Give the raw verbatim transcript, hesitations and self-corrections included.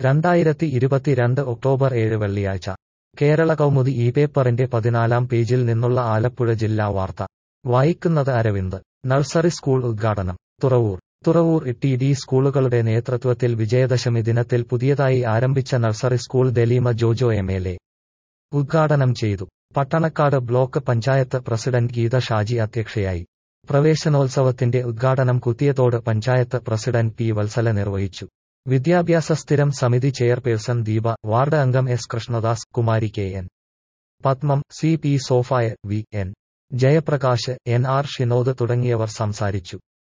രണ്ടായിരത്തി ഇരുപത്തിരണ്ട് ഒക്ടോബർ ഏഴ് വെള്ളിയാഴ്ച കേരള കൗമുദി ഈ പേപ്പറിന്റെ പതിനാലാം പേജിൽ നിന്നുള്ള ആലപ്പുഴ ജില്ലാ വാർത്ത വായിക്കുന്നത് അരവിന്ദ്. നഴ്സറി സ്കൂൾ ഉദ്ഘാടനം. തുറവൂർ. തുറവൂർ ടി ഡി സ്കൂളുകളുടെ നേതൃത്വത്തിൽ വിജയദശമി ദിനത്തിൽ പുതിയതായി ആരംഭിച്ച nursery school Dalima Jojo M L A ഉദ്ഘാടനം ചെയ്തു. പട്ടണക്കാട് ബ്ലോക്ക് പഞ്ചായത്ത് പ്രസിഡന്റ് ഗീത ഷാജി അധ്യക്ഷയായി. പ്രവേശനോത്സവത്തിന്റെ ഉദ്ഘാടനം കുത്തിയതോട് പഞ്ചായത്ത് പ്രസിഡന്റ് പി വത്സല നിർവഹിച്ചു. വിദ്യാഭ്യാസ സ്ഥിരം സമിതി ചെയർപേഴ്സൺ ദീപ, വാർഡ് അംഗം S Krishnadas, Kumari K N Padmam, C P Sofaya, V N Jayaprakash, N R Shinod തുടങ്ങിയവർ സംസാരിച്ചു.